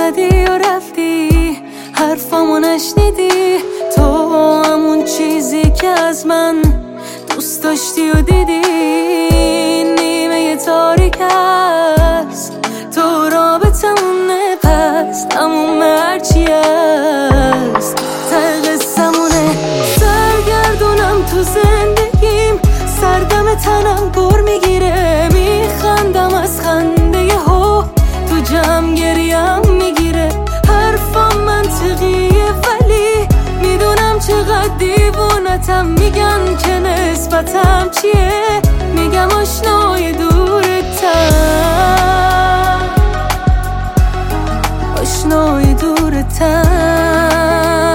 زدی و رفتی، حرفامو نشنیدی. تو همون چیزی که از من دوست داشتی و دیدی، نیمه تاریک است تو رابطمونه، پس تموم هرچی است ته قصمونه. سرگردونم تو زندگیم، سردم تنم گر میگیره، میخندم از خنده یهو تو جمع گریم میگیره. حرفم منطقیه ولی میدونم چقدر دیوونتم، میگن که نسبتم چیه، میگم آشنای دورتم، آشنای دورتم.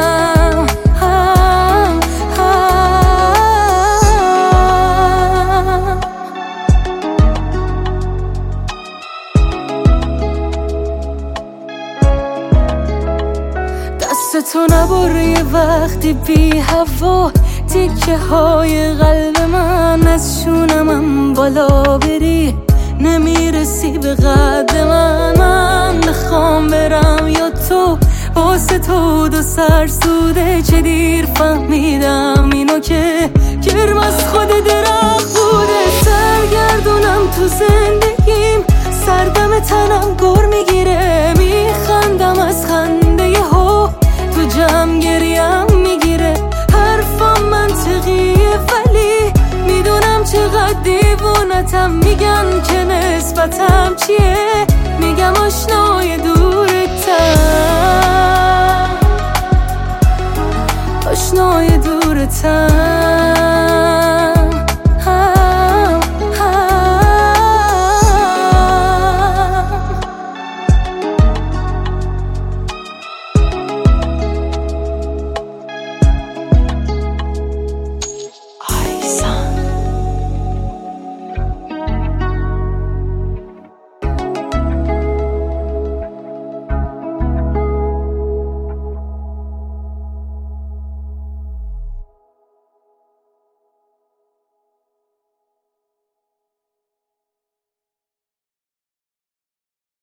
دستتو نبری وقتی بی هوا، تیکه های قلب من از شونمم بالا بری، نمیرسی به قد من نخوام برم یا تو واسه تو دو سر سوده. چه دیر فهمیدم اینو که کرم از خود درخت بوده. سرگردونم تو زندگیم، سردم تنم گر میگیره، میخندم از خنده یهو تو جمع گریم میگیره. حرفم منطقیه ولی میدونم چقدر دیوونتم، میگن که نسبتم چیه،